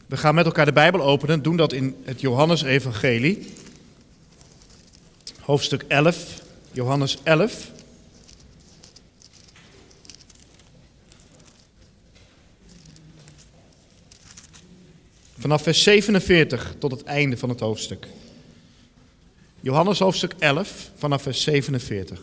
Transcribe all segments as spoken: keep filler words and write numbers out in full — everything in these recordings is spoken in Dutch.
We gaan met elkaar de Bijbel openen, doen dat in het Johannesevangelie. Hoofdstuk elf, Johannes elf. Vanaf vers zevenenveertig tot het einde van het hoofdstuk. Johannes hoofdstuk elf, vanaf vers zevenenveertig.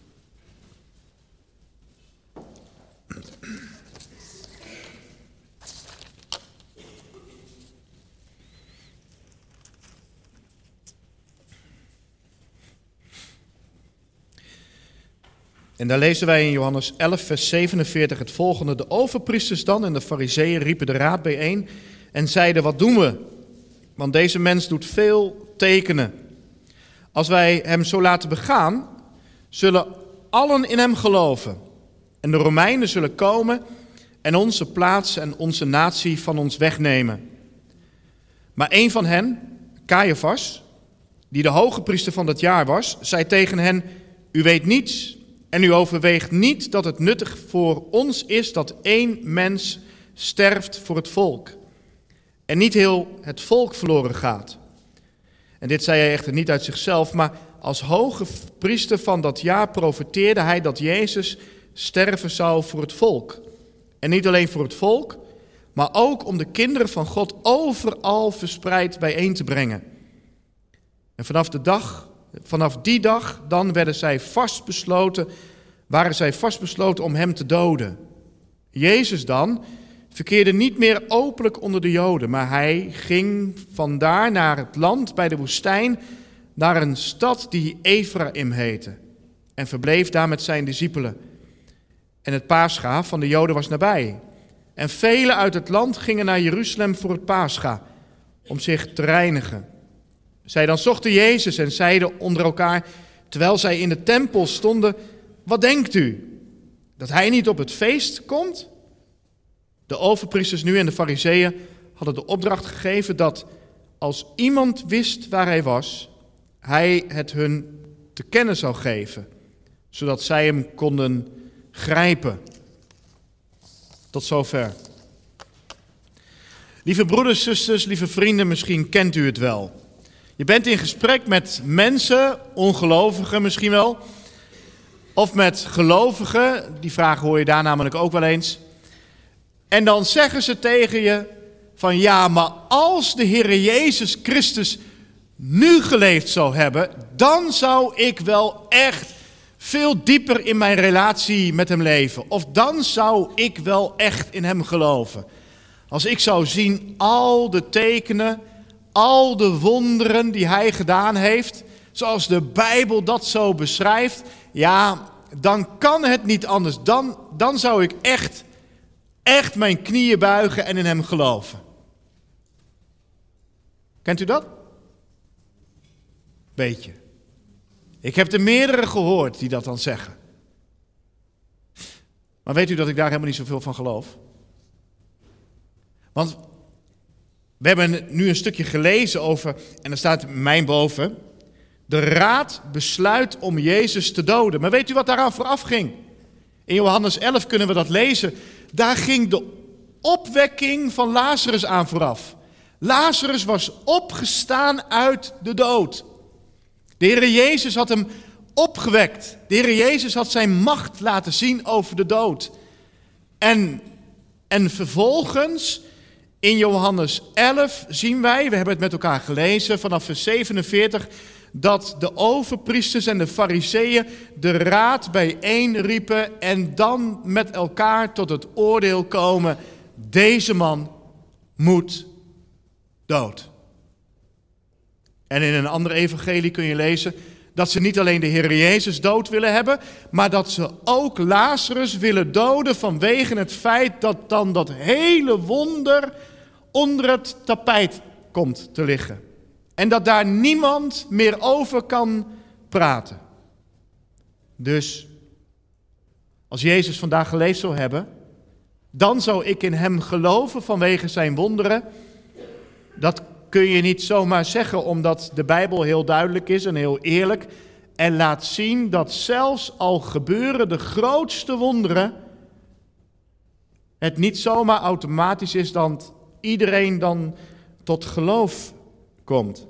En daar lezen wij in Johannes elf, vers zevenenveertig het volgende. De overpriesters dan en de farizeeën riepen de raad bijeen en zeiden, wat doen we? Want deze mens doet veel tekenen. Als wij hem zo laten begaan, zullen allen in hem geloven. En de Romeinen zullen komen en onze plaats en onze natie van ons wegnemen. Maar een van hen, Caiaphas, die de hoge priester van dat jaar was, zei tegen hen, u weet niets en u overweegt niet dat het nuttig voor ons is dat één mens sterft voor het volk. En niet heel het volk verloren gaat. En dit zei hij echter niet uit zichzelf, maar als hoge priester van dat jaar profeteerde hij dat Jezus sterven zou voor het volk. En niet alleen voor het volk, maar ook om de kinderen van God overal verspreid bijeen te brengen. En vanaf de dag, vanaf die dag, dan werden zij vastbesloten, waren zij vastbesloten om hem te doden. Jezus dan verkeerde niet meer openlijk onder de Joden, maar hij ging vandaar naar het land bij de woestijn, naar een stad die Ephraim heette, en verbleef daar met zijn discipelen. En het Pascha van de Joden was nabij. En velen uit het land gingen naar Jeruzalem voor het Pascha, om zich te reinigen. Zij dan zochten Jezus en zeiden onder elkaar, terwijl zij in de tempel stonden, wat denkt u, dat hij niet op het feest komt? De overpriesters nu en de farizeeën hadden de opdracht gegeven dat als iemand wist waar hij was, hij het hun te kennen zou geven, zodat zij hem konden grijpen. Tot zover. Lieve broeders, zusters, lieve vrienden, misschien kent u het wel. Je bent in gesprek met mensen, ongelovigen misschien wel, of met gelovigen, die vragen hoor je daar namelijk ook wel eens. En dan zeggen ze tegen je van ja, maar als de Heer Jezus Christus nu geleefd zou hebben, dan zou ik wel echt veel dieper in mijn relatie met hem leven. Of dan zou ik wel echt in hem geloven. Als ik zou zien al de tekenen, al de wonderen die hij gedaan heeft, zoals de Bijbel dat zo beschrijft, ja, dan kan het niet anders. Dan, dan zou ik echt, echt mijn knieën buigen en in hem geloven. Kent u dat? Beetje. Ik heb er meerdere gehoord die dat dan zeggen. Maar weet u dat ik daar helemaal niet zoveel van geloof? Want we hebben nu een stukje gelezen over, en er staat mijn boven, de raad besluit om Jezus te doden. Maar weet u wat daaraan vooraf ging? In Johannes elf kunnen we dat lezen. Daar ging de opwekking van Lazarus aan vooraf. Lazarus was opgestaan uit de dood. De Heer Jezus had hem opgewekt. De Heer Jezus had zijn macht laten zien over de dood. En, en vervolgens in Johannes elf zien wij, we hebben het met elkaar gelezen vanaf vers zevenenveertig, dat de overpriesters en de farizeeën de raad bijeenriepen en dan met elkaar tot het oordeel komen, deze man moet dood. En in een ander evangelie kun je lezen dat ze niet alleen de Heer Jezus dood willen hebben, maar dat ze ook Lazarus willen doden vanwege het feit dat dan dat hele wonder onder het tapijt komt te liggen. En dat daar niemand meer over kan praten. Dus als Jezus vandaag geleefd zou hebben, dan zou ik in hem geloven vanwege zijn wonderen. Dat kun je niet zomaar zeggen, omdat de Bijbel heel duidelijk is en heel eerlijk. En laat zien dat zelfs al gebeuren de grootste wonderen, het niet zomaar automatisch is dan iedereen dan tot geloof komt.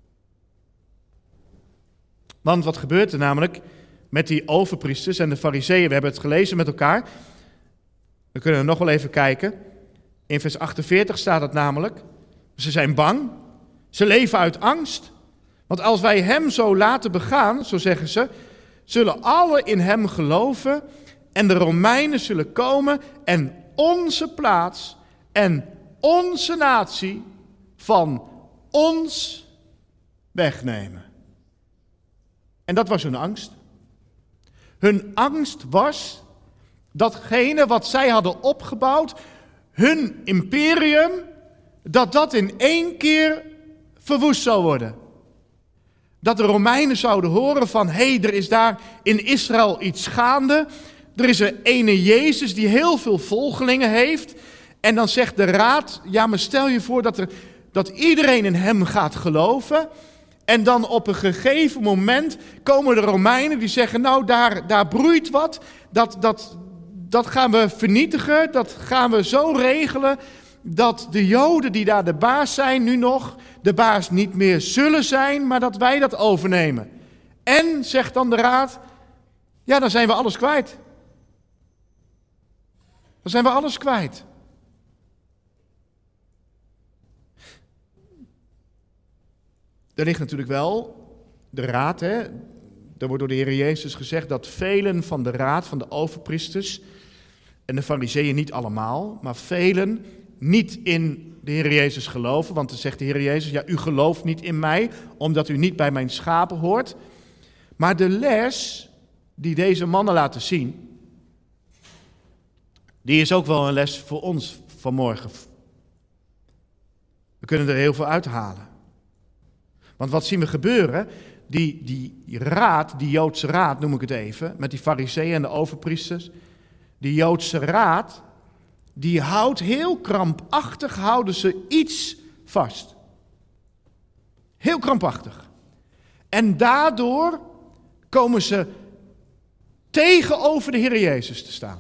Want wat gebeurt er namelijk met die overpriesters en de fariseeën? We hebben het gelezen met elkaar. We kunnen er nog wel even kijken. In vers achtenveertig staat het namelijk. Ze zijn bang. Ze leven uit angst. Want als wij hem zo laten begaan, zo zeggen ze, zullen alle in hem geloven en de Romeinen zullen komen en onze plaats en onze natie van ons wegnemen. En dat was hun angst. Hun angst was datgene wat zij hadden opgebouwd, hun imperium, dat dat in één keer verwoest zou worden. Dat de Romeinen zouden horen van, hé, hey, er is daar in Israël iets gaande. Er is een ene Jezus die heel veel volgelingen heeft. En dan zegt de raad, ja, maar stel je voor dat, er, dat iedereen in hem gaat geloven. En dan op een gegeven moment komen de Romeinen die zeggen, nou, daar, daar broeit wat. Dat, dat, dat gaan we vernietigen, dat gaan we zo regelen, dat de Joden die daar de baas zijn nu nog, de baas niet meer zullen zijn, maar dat wij dat overnemen. En, zegt dan de raad, ja, dan zijn we alles kwijt. Dan zijn we alles kwijt. Er ligt natuurlijk wel de raad, hè. Er wordt door de Heer Jezus gezegd dat velen van de raad van de overpriesters en de fariseeën, niet allemaal, maar velen niet in de Heer Jezus geloven. Want dan zegt de Heer Jezus, ja, u gelooft niet in mij, omdat u niet bij mijn schapen hoort. Maar de les die deze mannen laten zien, die is ook wel een les voor ons vanmorgen. We kunnen er heel veel uithalen. Want wat zien we gebeuren? Die, die raad, die Joodse raad noem ik het even, met die fariseeën en de overpriesters. Die Joodse raad, die houdt heel krampachtig, houden ze iets vast. Heel krampachtig. En daardoor komen ze tegenover de Heer Jezus te staan.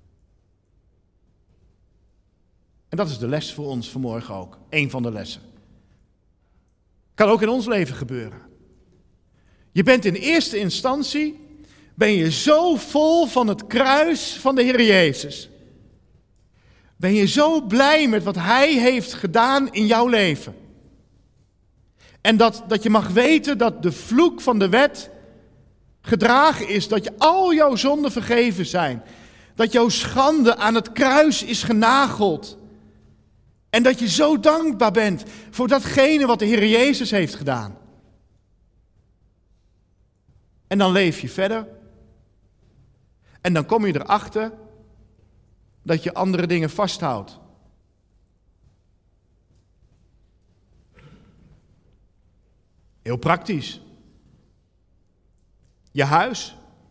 En dat is de les voor ons vanmorgen ook. Eén van de lessen. Kan ook in ons leven gebeuren. Je bent in eerste instantie, ben je zo vol van het kruis van de Heer Jezus. Ben je zo blij met wat Hij heeft gedaan in jouw leven. En dat, dat je mag weten dat de vloek van de wet gedragen is. Dat je al jouw zonden vergeven zijn. Dat jouw schande aan het kruis is genageld. En dat je zo dankbaar bent voor datgene wat de Heer Jezus heeft gedaan. En dan leef je verder. En dan kom je erachter dat je andere dingen vasthoudt. Heel praktisch. Je huis.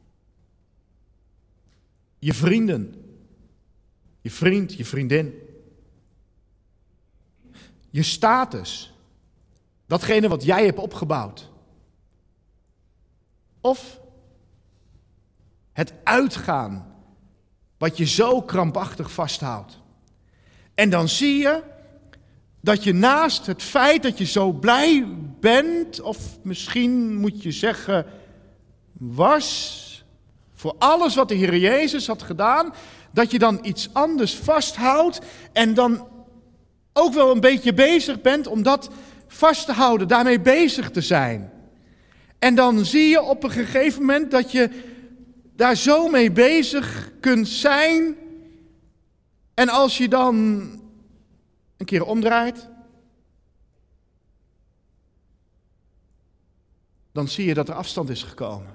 Je vrienden. Je vriend, je vriendin. Je status. Datgene wat jij hebt opgebouwd. Of het uitgaan. Wat je zo krampachtig vasthoudt. En dan zie je dat je naast het feit dat je zo blij bent, of misschien moet je zeggen, was, voor alles wat de Heer Jezus had gedaan, dat je dan iets anders vasthoudt en dan ook wel een beetje bezig bent om dat vast te houden, daarmee bezig te zijn. En dan zie je op een gegeven moment dat je daar zo mee bezig kunt zijn. En als je dan een keer omdraait, dan zie je dat er afstand is gekomen.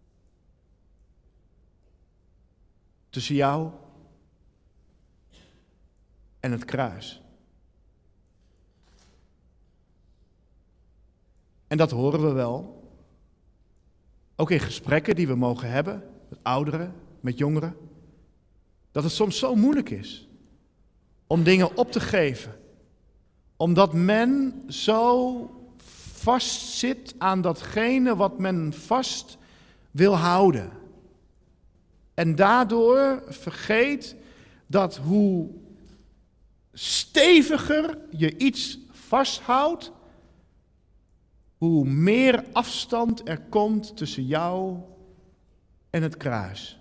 Tussen jou en het kruis. En dat horen we wel. Ook in gesprekken die we mogen hebben, met ouderen, met jongeren. Dat het soms zo moeilijk is om dingen op te geven. Omdat men zo vastzit aan datgene wat men vast wil houden. En daardoor vergeet dat hoe sterk steviger je iets vasthoudt, hoe meer afstand er komt tussen jou en het kruis.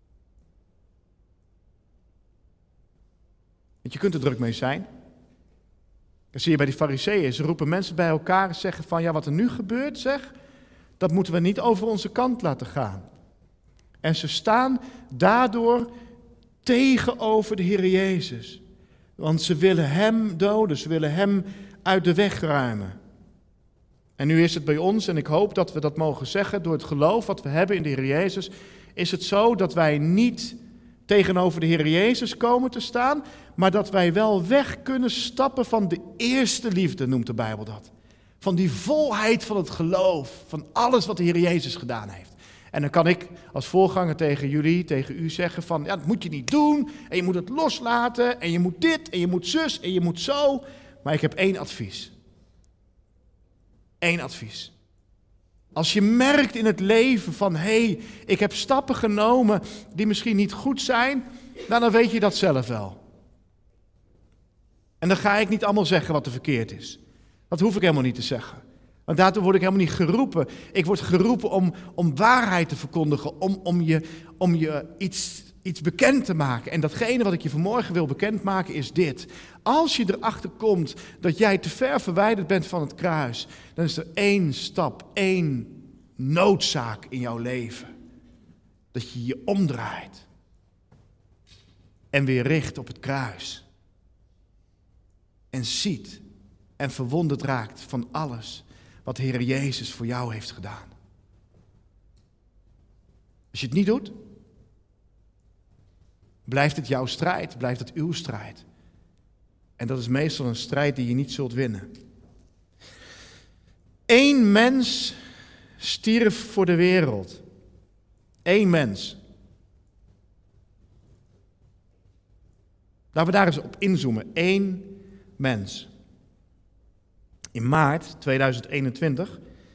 Want je kunt er druk mee zijn. Dat zie je bij die fariseeën. Ze roepen mensen bij elkaar en zeggen van, ja, wat er nu gebeurt, zeg, dat moeten we niet over onze kant laten gaan. En ze staan daardoor tegenover de Heer Jezus. Want ze willen hem doden, ze willen hem uit de weg ruimen. En nu is het bij ons, en ik hoop dat we dat mogen zeggen, door het geloof wat we hebben in de Heer Jezus, is het zo dat wij niet tegenover de Heer Jezus komen te staan, maar dat wij wel weg kunnen stappen van de eerste liefde, noemt de Bijbel dat. Van die volheid van het geloof, van alles wat de Heer Jezus gedaan heeft. En dan kan ik als voorganger tegen jullie, tegen u zeggen van, ja, dat moet je niet doen, en je moet het loslaten, en je moet dit, en je moet zus, en je moet zo. Maar ik heb één advies. Eén advies. Als je merkt in het leven van, hé, hey, ik heb stappen genomen die misschien niet goed zijn, nou, dan weet je dat zelf wel. En dan ga ik niet allemaal zeggen wat er verkeerd is. Dat hoef ik helemaal niet te zeggen. Want daartoe word ik helemaal niet geroepen. Ik word geroepen om, om waarheid te verkondigen, om, om je, om je iets, iets bekend te maken. En datgene wat ik je vanmorgen wil bekendmaken is dit. Als je erachter komt dat jij te ver verwijderd bent van het kruis, dan is er één stap, één noodzaak in jouw leven. Dat je je omdraait en weer richt op het kruis. En ziet en verwonderd raakt van alles wat de Heer Jezus voor jou heeft gedaan. Als je het niet doet, blijft het jouw strijd, blijft het uw strijd. En dat is meestal een strijd die je niet zult winnen. Eén mens stierf voor de wereld. Eén mens. Laten we daar eens op inzoomen. Eén mens. In maart tweeduizend eenentwintig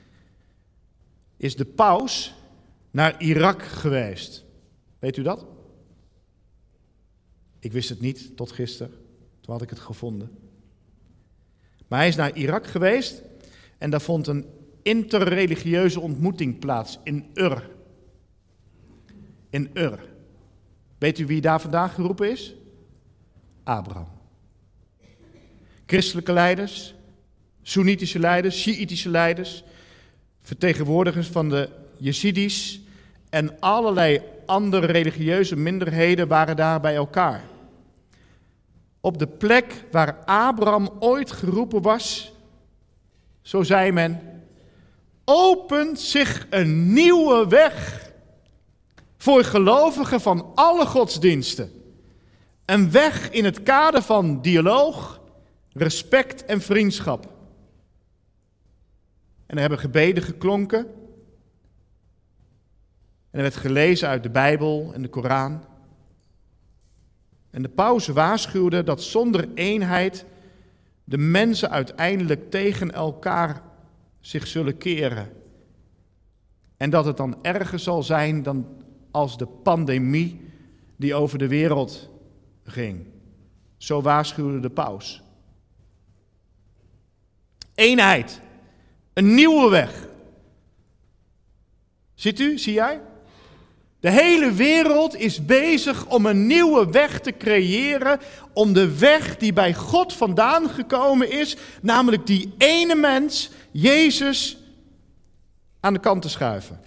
is de paus naar Irak geweest. Weet u dat? Ik wist het niet tot gisteren. Toen had ik het gevonden. Maar hij is naar Irak geweest en daar vond een interreligieuze ontmoeting plaats in Ur. In Ur. Weet u wie daar vandaan geroepen is? Abraham. Christelijke leiders, Soenitische leiders, Sjiïtische leiders, vertegenwoordigers van de Jezidis en allerlei andere religieuze minderheden waren daar bij elkaar. Op de plek waar Abraham ooit geroepen was, zo zei men, opent zich een nieuwe weg voor gelovigen van alle godsdiensten. Een weg in het kader van dialoog, respect en vriendschap. En er hebben gebeden geklonken. En er werd gelezen uit de Bijbel en de Koran. En de paus waarschuwde dat zonder eenheid de mensen uiteindelijk tegen elkaar zich zullen keren. En dat het dan erger zal zijn dan als de pandemie die over de wereld ging. Zo waarschuwde de paus. Eenheid. Een nieuwe weg. Ziet u, zie jij? De hele wereld is bezig om een nieuwe weg te creëren, om de weg die bij God vandaan gekomen is, namelijk die ene mens, Jezus, aan de kant te schuiven.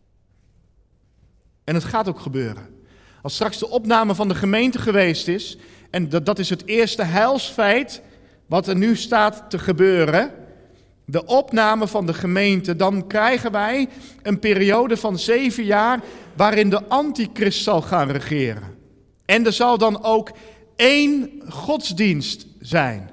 En het gaat ook gebeuren. Als straks de opname van de gemeente geweest is, en dat, dat is het eerste heilsfeit wat er nu staat te gebeuren, de opname van de gemeente, dan krijgen wij een periode van zeven jaar waarin de antichrist zal gaan regeren. En er zal dan ook één godsdienst zijn.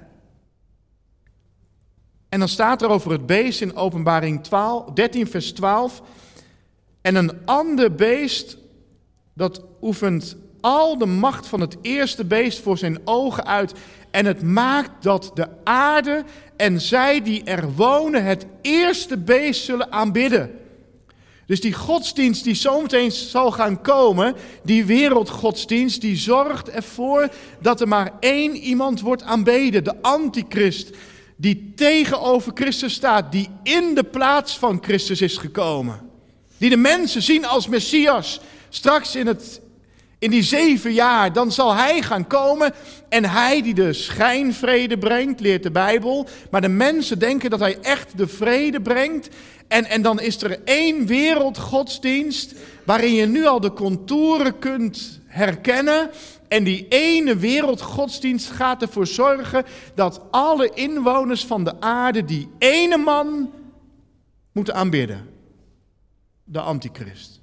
En dan staat er over het beest in Openbaring dertien vers twaalf. En een ander beest, dat oefent al de macht van het eerste beest voor zijn ogen uit. En het maakt dat de aarde en zij die er wonen het eerste beest zullen aanbidden. Dus die godsdienst die zometeen zal gaan komen, die wereldgodsdienst, die zorgt ervoor dat er maar één iemand wordt aanbeden, de antichrist, die tegenover Christus staat, die in de plaats van Christus is gekomen. Die de mensen zien als Messias. Straks in, het, in die zeven jaar, dan zal hij gaan komen en hij die de schijnvrede brengt, leert de Bijbel. Maar de mensen denken dat hij echt de vrede brengt. En, en dan is er één wereldgodsdienst waarin je nu al de contouren kunt herkennen. En die ene wereldgodsdienst gaat ervoor zorgen dat alle inwoners van de aarde die ene man moeten aanbidden. De antichrist.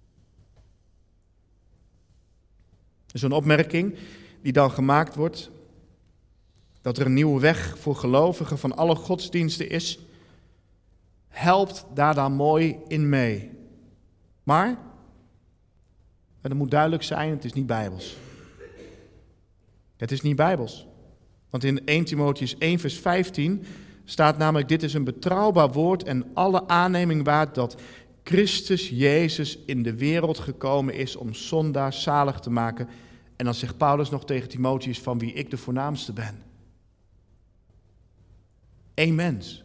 Zo'n opmerking die dan gemaakt wordt, dat er een nieuwe weg voor gelovigen van alle godsdiensten is, helpt daar dan mooi in mee. Maar, en dat moet duidelijk zijn, het is niet bijbels. Het is niet bijbels. Want in Eerste Timotheüs één vers vijftien staat namelijk, dit is een betrouwbaar woord en alle aanneming waard dat Christus Jezus in de wereld gekomen is om zondaars zalig te maken. En dan zegt Paulus nog tegen Timotheus van wie ik de voornaamste ben. Eén mens.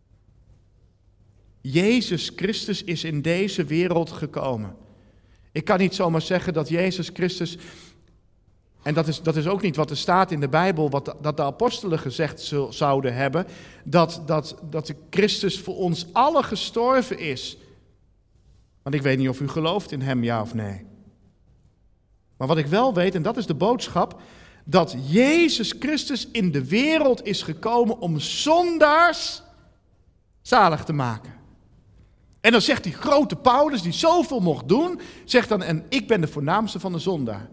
Jezus Christus is in deze wereld gekomen. Ik kan niet zomaar zeggen dat Jezus Christus, en dat is, dat is ook niet wat er staat in de Bijbel, wat de, dat de apostelen gezegd zouden hebben, dat, dat, dat de Christus voor ons allen gestorven is. Want ik weet niet of u gelooft in hem, ja of nee. Maar wat ik wel weet, en dat is de boodschap, dat Jezus Christus in de wereld is gekomen om zondaars zalig te maken. En dan zegt die grote Paulus, die zoveel mocht doen, zegt dan, en ik ben de voornaamste van de zondaar.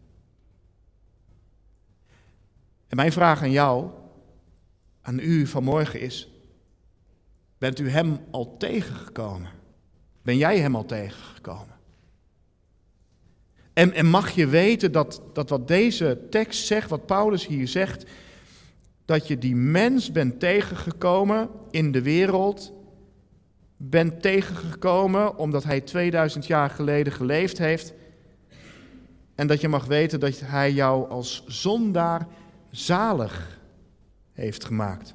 En mijn vraag aan jou, aan u vanmorgen is, bent u hem al tegengekomen? Ben jij hem al tegengekomen? En, en mag je weten dat, dat wat deze tekst zegt, wat Paulus hier zegt, dat je die mens bent tegengekomen in de wereld, bent tegengekomen omdat hij tweeduizend jaar geleden geleefd heeft. En dat je mag weten dat hij jou als zondaar zalig heeft gemaakt.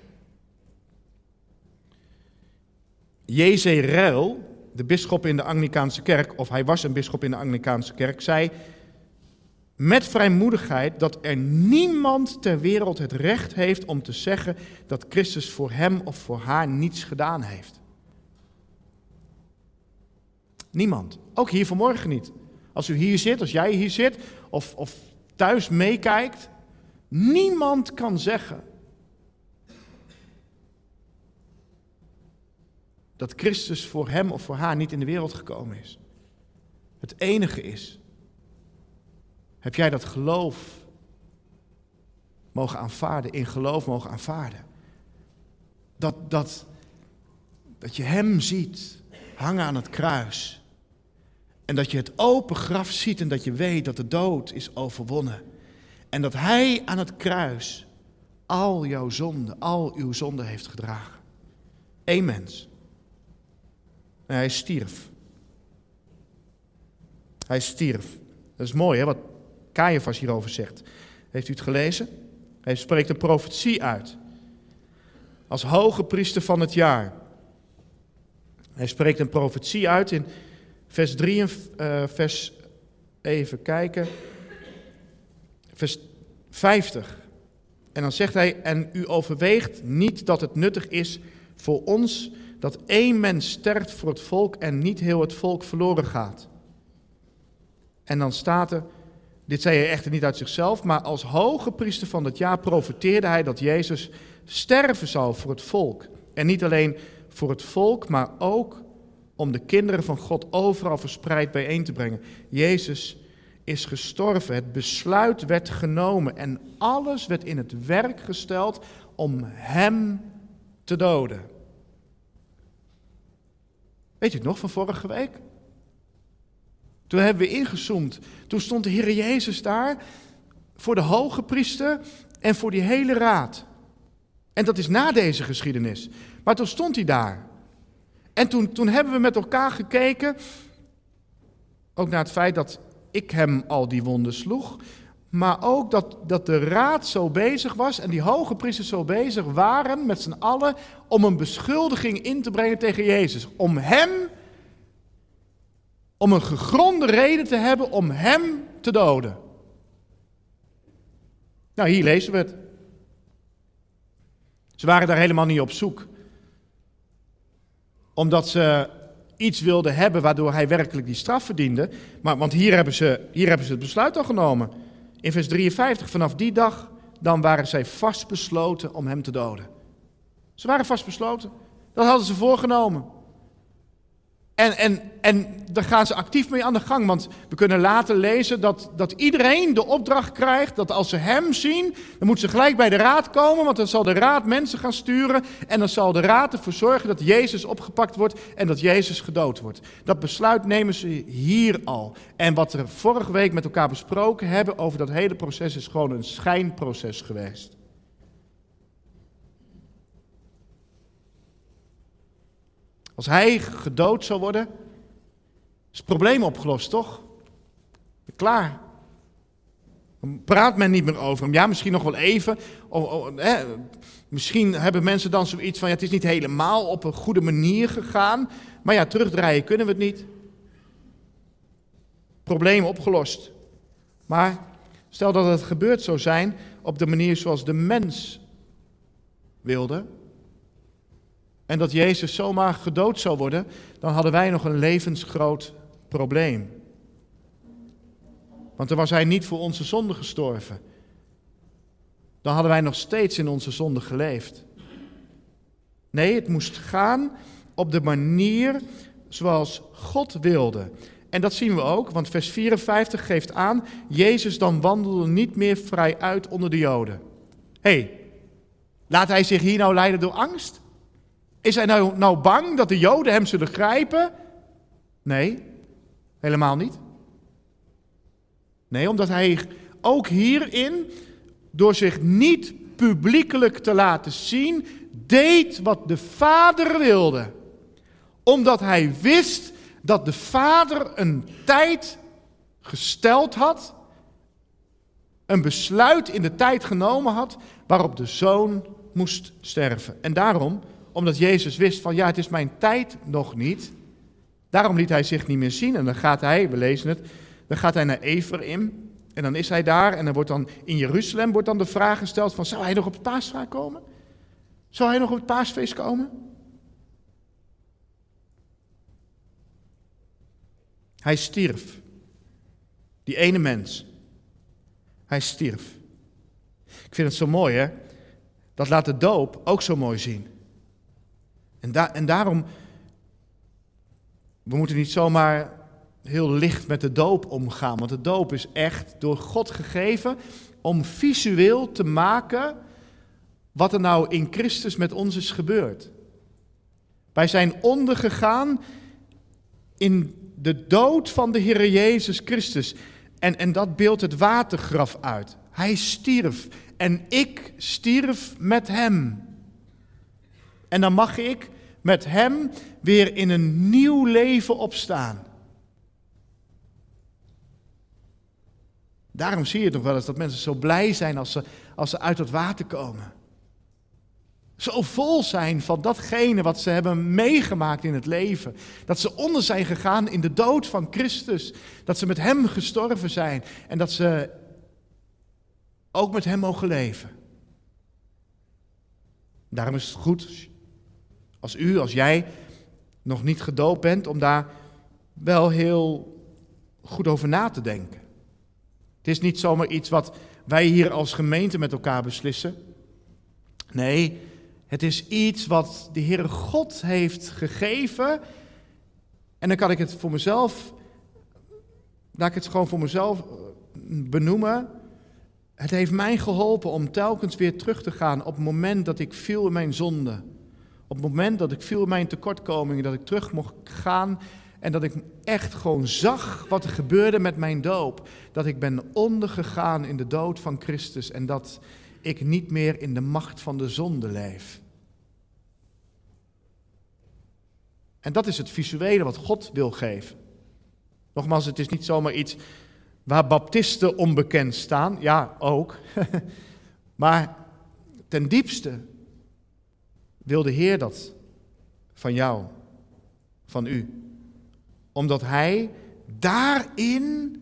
J C Ryle, de bisschop in de Anglicaanse kerk, of hij was een bisschop in de Anglicaanse kerk, zei met vrijmoedigheid dat er niemand ter wereld het recht heeft om te zeggen dat Christus voor hem of voor haar niets gedaan heeft. Niemand. Ook hier vanmorgen niet. Als u hier zit, als jij hier zit, of, of thuis meekijkt, niemand kan zeggen dat Christus voor hem of voor haar niet in de wereld gekomen is. Het enige is, heb jij dat geloof mogen aanvaarden, in geloof mogen aanvaarden. Dat, dat, dat je hem ziet hangen aan het kruis. En dat je het open graf ziet en dat je weet dat de dood is overwonnen. En dat hij aan het kruis al jouw zonde, al uw zonde heeft gedragen. Eén mens. En hij stierf. Hij stierf. Dat is mooi, hè, wat Caiaphas hierover zegt. Heeft u het gelezen? Hij spreekt een profetie uit. Als hoge priester van het jaar. Hij spreekt een profetie uit in vers drie en uh, vers, even kijken, vers vijftig. En dan zegt hij, en u overweegt niet dat het nuttig is voor ons dat één mens sterft voor het volk en niet heel het volk verloren gaat. En dan staat er, dit zei hij echter niet uit zichzelf, maar als hoge priester van het jaar profeteerde hij dat Jezus sterven zou voor het volk. En niet alleen voor het volk, maar ook om de kinderen van God overal verspreid bijeen te brengen. Jezus is gestorven, het besluit werd genomen en alles werd in het werk gesteld om hem te doden. Weet je het nog van vorige week? Toen hebben we ingezoomd. Toen stond de Heer Jezus daar voor de hoge priester en voor die hele raad. En dat is na deze geschiedenis. Maar toen stond hij daar. En toen, toen hebben we met elkaar gekeken, ook naar het feit dat ik hem al die wonden sloeg, maar ook dat, dat de raad zo bezig was en die hoge priesters zo bezig waren met z'n allen om een beschuldiging in te brengen tegen Jezus. Om hem, om een gegronde reden te hebben om hem te doden. Nou, hier lezen we het. Ze waren daar helemaal niet op zoek. Omdat ze iets wilden hebben waardoor hij werkelijk die straf verdiende. Maar, want hier hebben, ze, hier hebben ze het besluit al genomen. In vers drieënvijftig, vanaf die dag, dan waren zij vastbesloten om hem te doden. Ze waren vastbesloten. Dat hadden ze voorgenomen. En, en, en daar gaan ze actief mee aan de gang. Want we kunnen later lezen dat, dat iedereen de opdracht krijgt dat als ze hem zien, dan moeten ze gelijk bij de raad komen. Want dan zal de raad mensen gaan sturen. En dan zal de raad ervoor zorgen dat Jezus opgepakt wordt en dat Jezus gedood wordt. Dat besluit nemen ze hier al. En wat we vorige week met elkaar besproken hebben over dat hele proces is gewoon een schijnproces geweest. Als hij gedood zou worden, is het probleem opgelost, toch? Klaar. Dan praat men niet meer over hem. Ja, misschien nog wel even. Oh, oh, hè. Misschien hebben mensen dan zoiets van, ja, het is niet helemaal op een goede manier gegaan. Maar ja, terugdraaien kunnen we het niet. Probleem opgelost. Maar stel dat het gebeurd zou zijn op de manier zoals de mens wilde, en dat Jezus zomaar gedood zou worden, dan hadden wij nog een levensgroot probleem. Want dan was hij niet voor onze zonde gestorven. Dan hadden wij nog steeds in onze zonde geleefd. Nee, het moest gaan op de manier zoals God wilde. En dat zien we ook, want vers vierenvijftig geeft aan, Jezus dan wandelde niet meer vrij uit onder de Joden. Hé, hey, laat hij zich hier nou leiden door angst? Is hij nou, nou bang dat de Joden hem zullen grijpen? Nee, helemaal niet. Nee, omdat hij ook hierin, door zich niet publiekelijk te laten zien, deed wat de Vader wilde. Omdat hij wist dat de Vader een tijd gesteld had, een besluit in de tijd genomen had, waarop de Zoon moest sterven. En daarom, omdat Jezus wist van ja, het is mijn tijd nog niet, daarom liet hij zich niet meer zien. En dan gaat hij, we lezen het, dan gaat hij naar Ephraim en dan is hij daar en dan wordt dan in Jeruzalem wordt dan de vraag gesteld van, zou hij nog op het paasvraag komen? Zou hij nog op het paasfeest komen? Hij stierf. Die ene mens. Hij stierf. Ik vind het zo mooi, hè? Dat laat de doop ook zo mooi zien. En, da- en daarom, we moeten niet zomaar heel licht met de doop omgaan. Want de doop is echt door God gegeven om visueel te maken wat er nou in Christus met ons is gebeurd. Wij zijn ondergegaan in de dood van de Heer Jezus Christus. En, en dat beeldt het watergraf uit. Hij stierf en ik stierf met hem. En dan mag ik met hem weer in een nieuw leven opstaan. Daarom zie je toch wel eens dat mensen zo blij zijn als ze, als ze uit het water komen. Zo vol zijn van datgene wat ze hebben meegemaakt in het leven. Dat ze onder zijn gegaan in de dood van Christus. Dat ze met hem gestorven zijn. En dat ze ook met hem mogen leven. Daarom is het goed als u, als jij nog niet gedoopt bent, om daar wel heel goed over na te denken. Het is niet zomaar iets wat wij hier als gemeente met elkaar beslissen. Nee, het is iets wat de Heere God heeft gegeven. En dan kan ik het voor mezelf, laat ik het gewoon voor mezelf benoemen. Het heeft mij geholpen om telkens weer terug te gaan op het moment dat ik viel in mijn zonde. Op het moment dat ik viel in mijn tekortkomingen, dat ik terug mocht gaan en dat ik echt gewoon zag wat er gebeurde met mijn doop. Dat ik ben ondergegaan in de dood van Christus en dat ik niet meer in de macht van de zonde leef. En dat is het visuele wat God wil geven. Nogmaals, het is niet zomaar iets waar baptisten onbekend staan. Ja, ook. Maar ten diepste wil de Heer dat van jou, van u. Omdat Hij daarin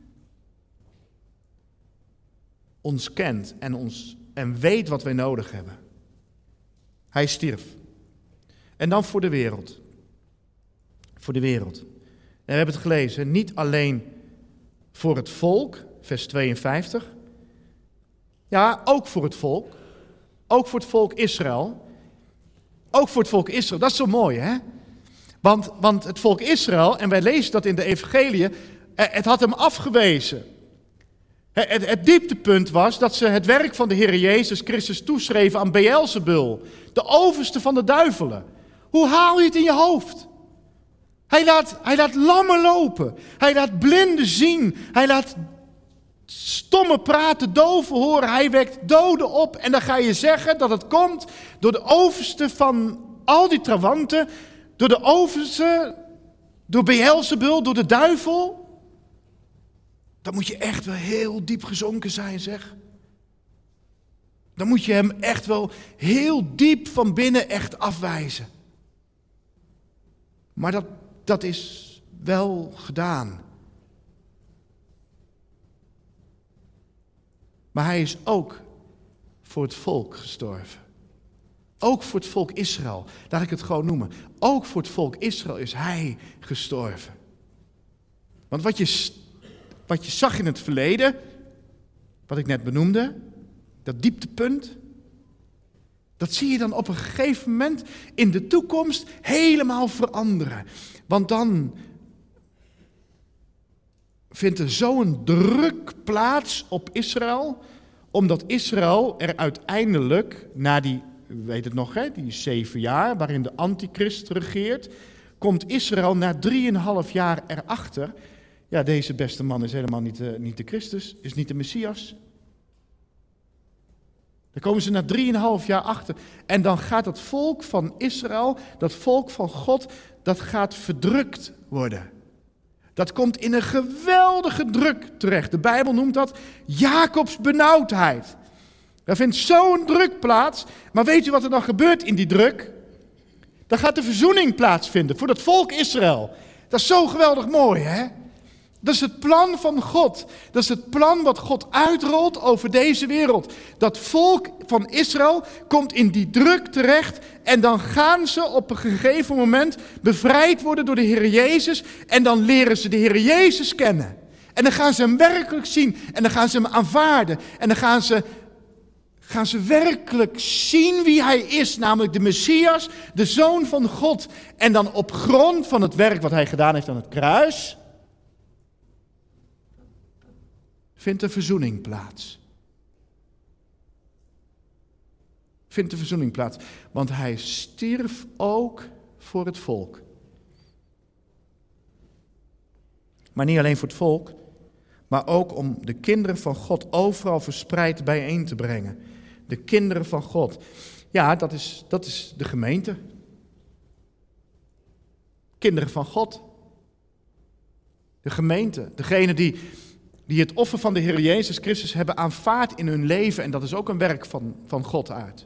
ons kent en, ons, en weet wat wij nodig hebben. Hij stierf. En dan voor de wereld. Voor de wereld. En we hebben het gelezen, niet alleen voor het volk, vers tweeënvijftig. Ja, ook voor het volk. Ook voor het volk Israël. Ook voor het volk Israël. Dat is zo mooi, hè? Want, want het volk Israël, en wij lezen dat in de evangeliën, het had hem afgewezen. Het, het dieptepunt was dat ze het werk van de Heer Jezus Christus toeschreven aan Beelzebul, de overste van de duivelen. Hoe haal je het in je hoofd? Hij laat, hij laat lammen lopen, hij laat blinden zien, hij laat stomme praten, doven horen, hij wekt doden op. En dan ga je zeggen dat het komt door de overste van al die trawanten, door de overste, door Beelzebul, door de duivel. Dan moet je echt wel heel diep gezonken zijn, zeg. Dan moet je hem echt wel heel diep van binnen echt afwijzen. Maar dat, dat is wel gedaan. Maar hij is ook voor het volk gestorven. Ook voor het volk Israël, laat ik het gewoon noemen. Ook voor het volk Israël is hij gestorven. Want wat je, wat je zag in het verleden, wat ik net benoemde, dat dieptepunt, dat zie je dan op een gegeven moment in de toekomst helemaal veranderen. Want dan vindt er zo'n druk plaats op Israël, omdat Israël er uiteindelijk, na die, weet het nog, hè, die zeven jaar waarin de antichrist regeert, komt Israël na drieënhalf jaar erachter, ja, deze beste man is helemaal niet de, niet de Christus, is niet de Messias. Daar komen ze na drieënhalf jaar achter. En dan gaat het volk van Israël, dat volk van God, dat gaat verdrukt worden. Dat komt in een geweldige druk terecht. De Bijbel noemt dat Jacobs benauwdheid. Er vindt zo'n druk plaats. Maar weet u wat er dan gebeurt in die druk? Dan gaat de verzoening plaatsvinden voor dat volk Israël. Dat is zo geweldig mooi, hè? Dat is het plan van God. Dat is het plan wat God uitrolt over deze wereld. Dat volk van Israël komt in die druk terecht en dan gaan ze op een gegeven moment bevrijd worden door de Heer Jezus en dan leren ze de Heer Jezus kennen. En dan gaan ze hem werkelijk zien en dan gaan ze hem aanvaarden en dan gaan ze, gaan ze werkelijk zien wie hij is, namelijk de Messias, de Zoon van God. En dan op grond van het werk wat hij gedaan heeft aan het kruis, vindt de verzoening plaats. Vindt de verzoening plaats. Want hij stierf ook voor het volk. Maar niet alleen voor het volk, maar ook om de kinderen van God overal verspreid bijeen te brengen. De kinderen van God. Ja, dat is, dat is de gemeente. Kinderen van God. De gemeente. Degene die... die het offer van de Heer Jezus Christus hebben aanvaard in hun leven. En dat is ook een werk van, van God uit.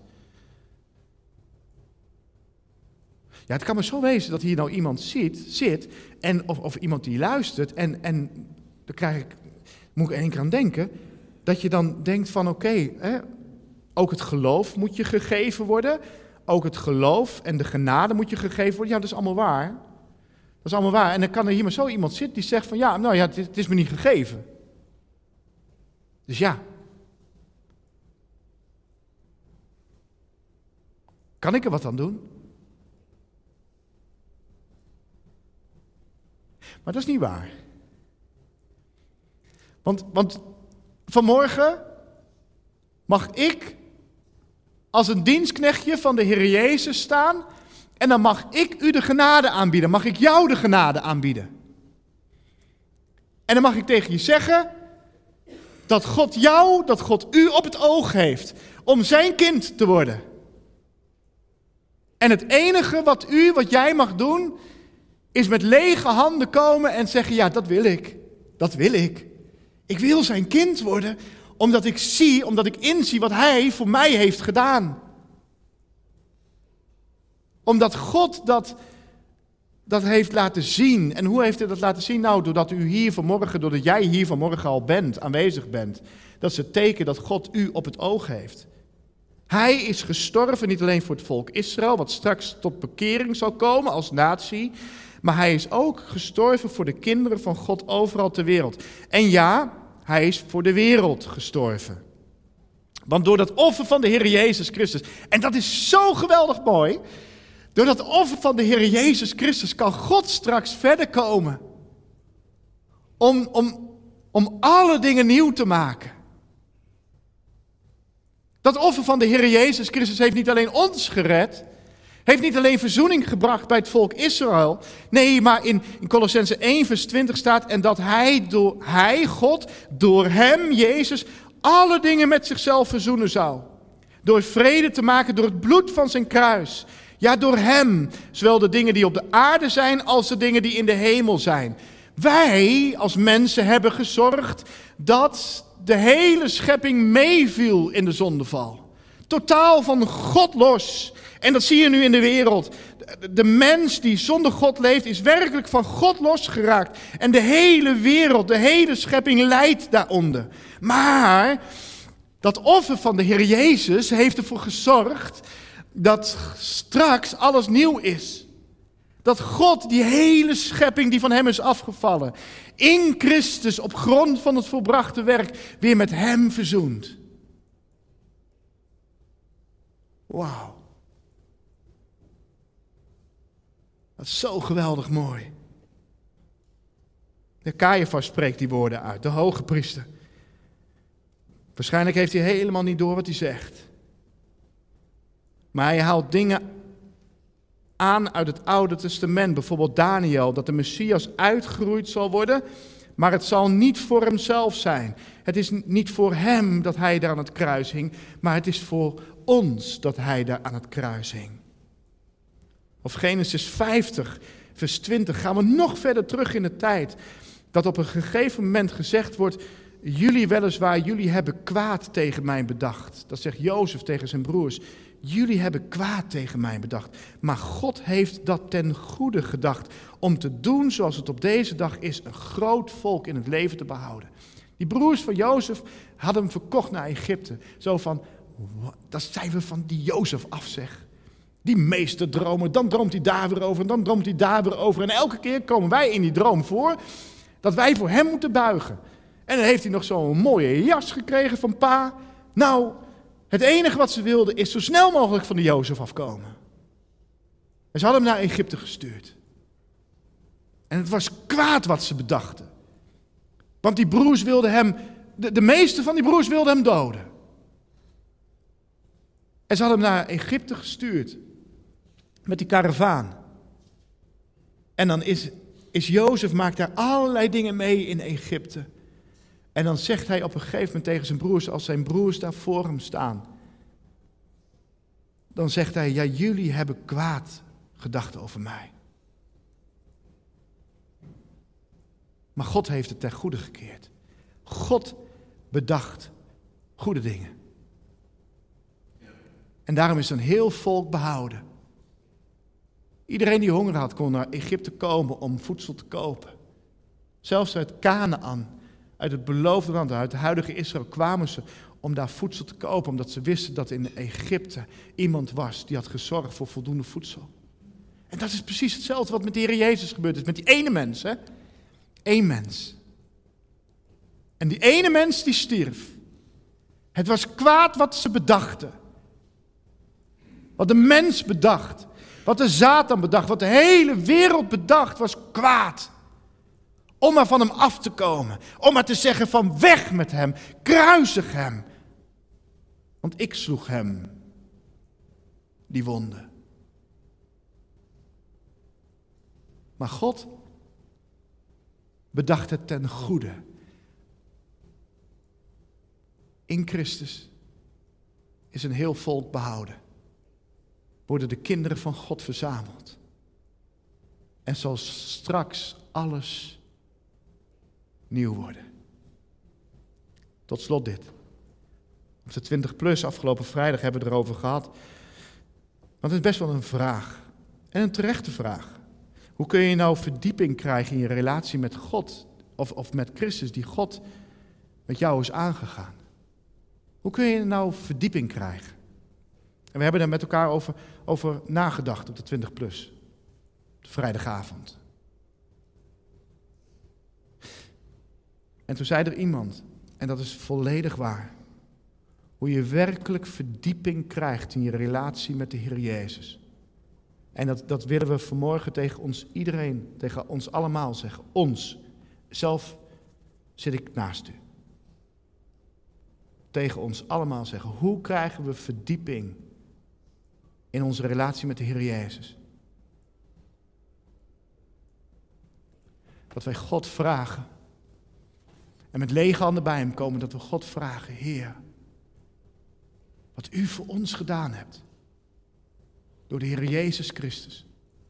Ja, het kan maar zo wezen dat hier nou iemand ziet, zit, en, of, of iemand die luistert. En, en daar krijg ik, moet ik één keer aan denken, dat je dan denkt van oké, okay, ook het geloof moet je gegeven worden. Ook het geloof en de genade moet je gegeven worden. Ja, dat is allemaal waar. Dat is allemaal waar. En dan kan er hier maar zo iemand zitten die zegt van ja, nou ja, het, het is me niet gegeven. Dus ja, kan ik er wat aan doen? Maar dat is niet waar. Want, want vanmorgen mag ik als een dienstknechtje van de Heer Jezus staan en dan mag ik u de genade aanbieden. Mag ik jou de genade aanbieden. En dan mag ik tegen je zeggen dat God jou, dat God u op het oog heeft om zijn kind te worden. En het enige wat u, wat jij mag doen, is met lege handen komen en zeggen, ja, dat wil ik. Dat wil ik. Ik wil zijn kind worden, omdat ik zie, omdat ik inzie wat hij voor mij heeft gedaan. Omdat God dat, dat heeft laten zien. En hoe heeft hij dat laten zien? Nou, doordat u hier vanmorgen, doordat jij hier vanmorgen al bent, aanwezig bent. Dat is het teken dat God u op het oog heeft. Hij is gestorven, niet alleen voor het volk Israël, wat straks tot bekering zal komen als natie. Maar hij is ook gestorven voor de kinderen van God overal ter wereld. En ja, hij is voor de wereld gestorven. Want door dat offer van de Heer Jezus Christus, en dat is zo geweldig mooi, door dat offer van de Heer Jezus Christus kan God straks verder komen. Om, om, om alle dingen nieuw te maken. Dat offer van de Heer Jezus Christus heeft niet alleen ons gered, heeft niet alleen verzoening gebracht bij het volk Israël. Nee, maar in, in Kolossenzen één vers twintig staat, en dat hij, door, hij, God, door hem, Jezus, alle dingen met zichzelf verzoenen zou. Door vrede te maken door het bloed van zijn kruis. Ja, door hem, zowel de dingen die op de aarde zijn als de dingen die in de hemel zijn. Wij als mensen hebben gezorgd dat de hele schepping meeviel in de zondeval. Totaal van God los. En dat zie je nu in de wereld. De mens die zonder God leeft is werkelijk van God losgeraakt. En de hele wereld, de hele schepping lijdt daaronder. Maar dat offer van de Heer Jezus heeft ervoor gezorgd dat straks alles nieuw is. Dat God die hele schepping die van hem is afgevallen, in Christus op grond van het volbrachte werk weer met hem verzoent. Wauw. Dat is zo geweldig mooi. De Caiaphas spreekt die woorden uit, de hoge priester. Waarschijnlijk heeft hij helemaal niet door wat hij zegt. Maar hij haalt dingen aan uit het Oude Testament. Bijvoorbeeld Daniel, dat de Messias uitgeroeid zal worden. Maar het zal niet voor hemzelf zijn. Het is niet voor hem dat hij daar aan het kruis hing. Maar het is voor ons dat hij daar aan het kruis hing. Of Genesis vijftig, vers twintig, gaan we nog verder terug in de tijd. Dat op een gegeven moment gezegd wordt, jullie weliswaar, jullie hebben kwaad tegen mij bedacht. Dat zegt Jozef tegen zijn broers. Jullie hebben kwaad tegen mij bedacht. Maar God heeft dat ten goede gedacht. Om te doen zoals het op deze dag is, een groot volk in het leven te behouden. Die broers van Jozef hadden hem verkocht naar Egypte. Zo van, dat zijn we van die Jozef af zeg. Die meesterdromen, dan droomt hij daar weer over en dan droomt hij daar weer over. En elke keer komen wij in die droom voor dat wij voor hem moeten buigen. En dan heeft hij nog zo'n mooie jas gekregen van pa. Nou, het enige wat ze wilden is zo snel mogelijk van de Jozef afkomen. En ze hadden hem naar Egypte gestuurd. En het was kwaad wat ze bedachten. Want die broers wilden hem, de, de meeste van die broers wilden hem doden. En ze hadden hem naar Egypte gestuurd. Met die karavaan. En dan is, is Jozef, maakt daar allerlei dingen mee in Egypte. En dan zegt hij op een gegeven moment tegen zijn broers, als zijn broers daar voor hem staan. Dan zegt hij, ja, jullie hebben kwaad gedacht over mij. Maar God heeft het ten goede gekeerd. God bedacht goede dingen. En daarom is een heel volk behouden. Iedereen die honger had, kon naar Egypte komen om voedsel te kopen. Zelfs uit Kanaan, uit het beloofde land, uit het huidige Israël, kwamen ze om daar voedsel te kopen. Omdat ze wisten dat in Egypte iemand was die had gezorgd voor voldoende voedsel. En dat is precies hetzelfde wat met de Heer Jezus gebeurd is. Met die ene mens, hè. Eén mens. En die ene mens die stierf. Het was kwaad wat ze bedachten. Wat de mens bedacht. Wat de Satan bedacht. Wat de hele wereld bedacht was kwaad. Om maar van hem af te komen. Om maar te zeggen van weg met hem. Kruisig hem. Want ik sloeg hem die wonden. Maar God bedacht het ten goede. In Christus is een heel volk behouden. worden de kinderen van God verzameld. En zal straks alles nieuw worden. Tot slot dit. Op de twintig plus afgelopen vrijdag hebben we het erover gehad. Want het is best wel een vraag. En een terechte vraag. Hoe kun je nou verdieping krijgen in je relatie met God? Of, of met Christus die God met jou is aangegaan? Hoe kun je nou verdieping krijgen? En we hebben daar met elkaar over, over nagedacht op de twintig plus. De vrijdagavond. En toen zei er iemand, en dat is volledig waar, hoe je werkelijk verdieping krijgt in je relatie met de Heer Jezus. En dat, dat willen we vanmorgen tegen ons iedereen, tegen ons allemaal zeggen. Ons. Zelf zit ik naast u. Tegen ons allemaal zeggen. Hoe krijgen we verdieping in onze relatie met de Heer Jezus? Dat wij God vragen. En met lege handen bij hem komen, dat we God vragen. Heer, wat u voor ons gedaan hebt. Door de Heer Jezus Christus.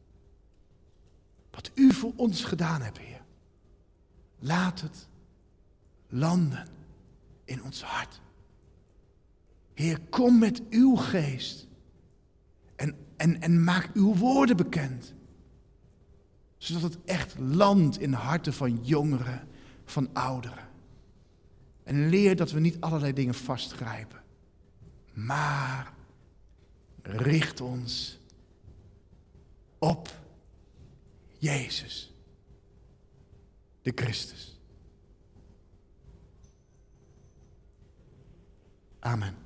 Wat u voor ons gedaan hebt, Heer. Laat het landen in ons hart. Heer, kom met uw geest. En, en, en maak uw woorden bekend. Zodat het echt landt in de harten van jongeren, van ouderen. En leer dat we niet allerlei dingen vastgrijpen. Maar richt ons op Jezus, de Christus. Amen.